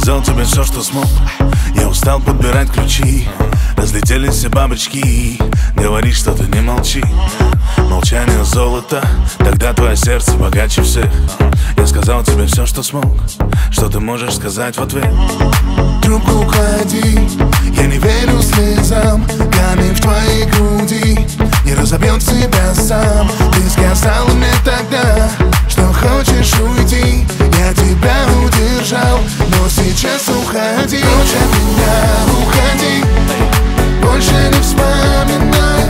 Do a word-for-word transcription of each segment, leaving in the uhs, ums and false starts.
сказал тебе все, что смог. Я устал подбирать ключи. Разлетелись все бабочки. Говори что-то, не молчи. Молчание золото, тогда твое сердце богаче всех. Я сказал тебе все, что смог. Что ты можешь сказать в ответ? Трубку клади, я не верю слезам. Камень в твоей груди не разобьет себя сам. Ты сказал мне тогда, что хочешь уйти. Я тебя удержал, но сейчас уходи. Прочь от меня, уходи. Больше не вспоминай.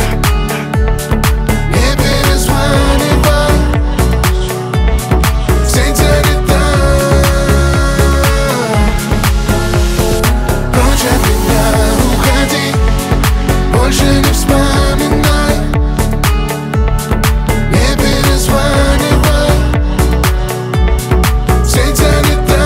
Не перезванивай. Сеть занята. Прочь от меня, уходи. Больше не вспоминай. Не перезванивай. Сеть занята.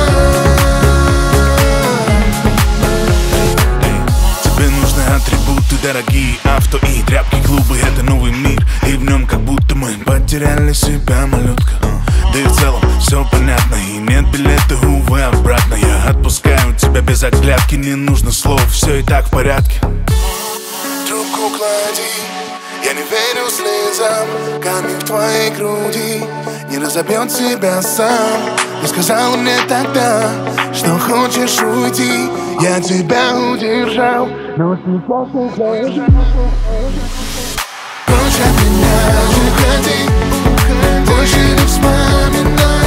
Тебе нужны атрибуты дорогие, авто и тряпки, клубы. Это новый мир, и в нем как будто мы потеряли себя, малютка. Да и в целом все понятно, и нет билета, увы, обратно. Я отпускаю тебя без оглядки, не нужно слов, все и так в порядке. Трубку клади, я не верю слезам. Камень в твоей груди не разобьет себя сам. Ты сказала мне тогда, что хочешь уйти. Я тебя удержал, но сейчас уходи. Прочь от меня, уходи. Больше не вспоминай.